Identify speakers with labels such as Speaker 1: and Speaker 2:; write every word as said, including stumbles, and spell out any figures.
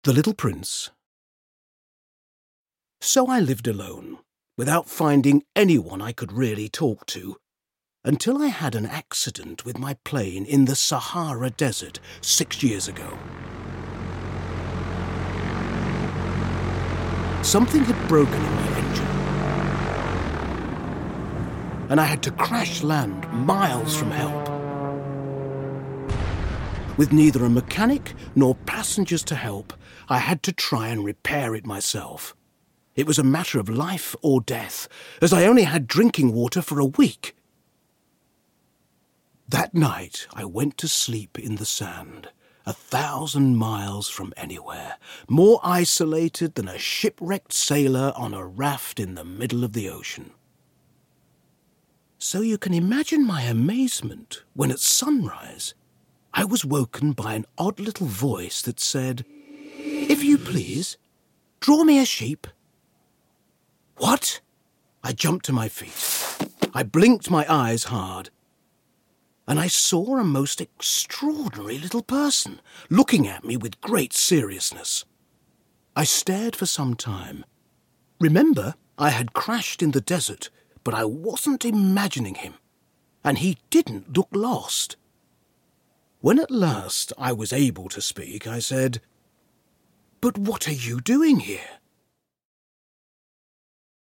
Speaker 1: The Little Prince. So I lived alone, without finding anyone I could really talk to, until I had an accident with my plane in the Sahara Desert six years ago. Something had broken in my engine, and I had to crash land miles from help. With neither a mechanic nor passengers to help, I had to try and repair it myself. It was a matter of life or death, as I only had drinking water for a week. That night I went to sleep in the sand, a thousand miles from anywhere, more isolated than a shipwrecked sailor on a raft in the middle of the ocean. So you can imagine my amazement when at sunrise I was woken by an odd little voice that said, "If you please, draw me a sheep." What? I jumped to my feet. I blinked my eyes hard, and I saw a most extraordinary little person looking at me with great seriousness. I stared for some time. Remember, I had crashed in the desert, but I wasn't imagining him, and he didn't look lost. When at last I was able to speak, I said, "But what are you doing here?